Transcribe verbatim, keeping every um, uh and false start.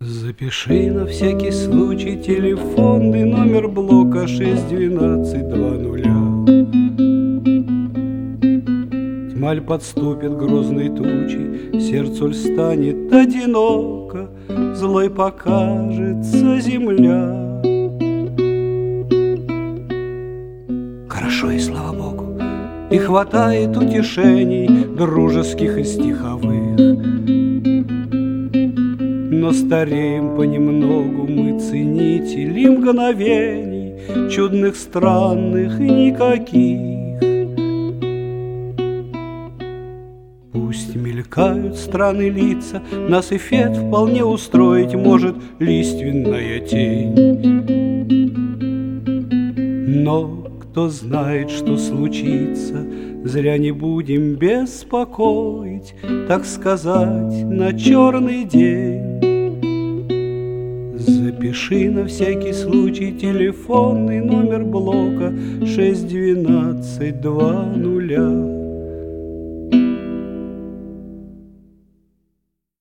Запиши на всякий случай телефонный номер блока шесть двенадцать два нуля. Тьмаль подступит грозной тучей, сердцу ль станет одиноко, злой покажется земля. Хорошо, и слава Богу, и хватает утешений дружеских и стиховых. Но стареем понемногу мы, ценители мгновений, чудных, странных и никаких. Пусть мелькают страны лица, нас эффект вполне устроить может лиственная тень. Но кто знает, что случится, зря не будем беспокоить, так сказать, на черный день. Запиши на всякий случай телефонный номер блока шесть двенадцать два нуля.